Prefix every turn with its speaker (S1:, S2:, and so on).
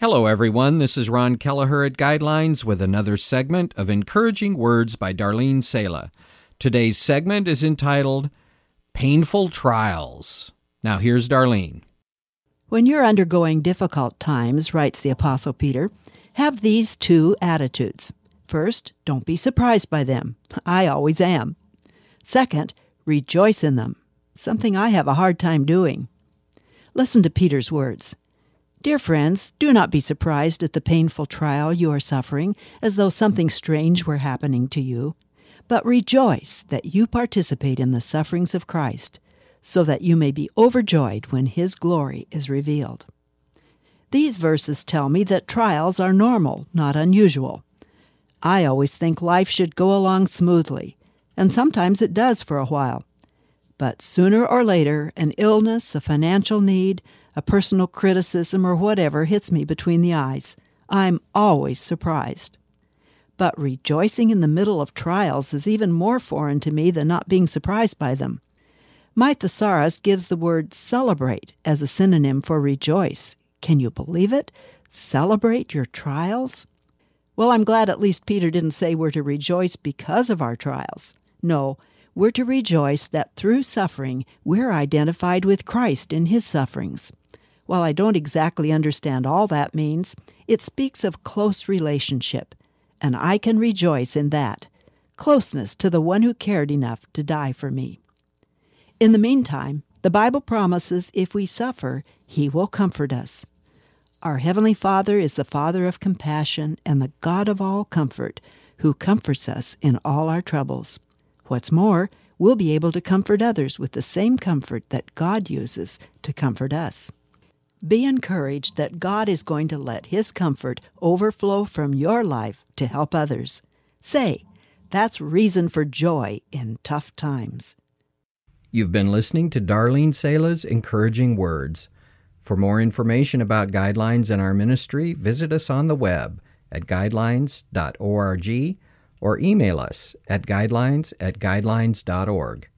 S1: Hello, everyone. This is Ron Kelleher at Guidelines with another segment of Encouraging Words by Darlene Sala. Today's segment is entitled Painful Trials. Now, here's Darlene.
S2: When you're undergoing difficult times, writes the Apostle Peter, have these two attitudes. First, don't be surprised by them. I always am. Second, rejoice in them, something I have a hard time doing. Listen to Peter's words. Dear friends, do not be surprised at the painful trial you are suffering as though something strange were happening to you, but rejoice that you participate in the sufferings of Christ, so that you may be overjoyed when His glory is revealed. These verses tell me that trials are normal, not unusual. I always think life should go along smoothly, and sometimes it does for a while. But sooner or later, an illness, a financial need, a personal criticism, or whatever hits me between the eyes. I'm always surprised. But rejoicing in the middle of trials is even more foreign to me than not being surprised by them. My thesaurus gives the word celebrate as a synonym for rejoice. Can you believe it? Celebrate your trials? Well, I'm glad at least Peter didn't say we're to rejoice because of our trials. No, we're to rejoice that through suffering, we're identified with Christ in His sufferings. While I don't exactly understand all that means, it speaks of close relationship, and I can rejoice in that, closeness to the one who cared enough to die for me. In the meantime, the Bible promises if we suffer, He will comfort us. Our Heavenly Father is the Father of compassion and the God of all comfort, who comforts us in all our troubles. What's more, we'll be able to comfort others with the same comfort that God uses to comfort us. Be encouraged that God is going to let His comfort overflow from your life to help others. Say, that's reason for joy in tough times.
S1: You've been listening to Darlene Sala's Encouraging Words. For more information about Guidelines and our ministry, visit us on the web at guidelines.org or email us at guidelines@guidelines.org.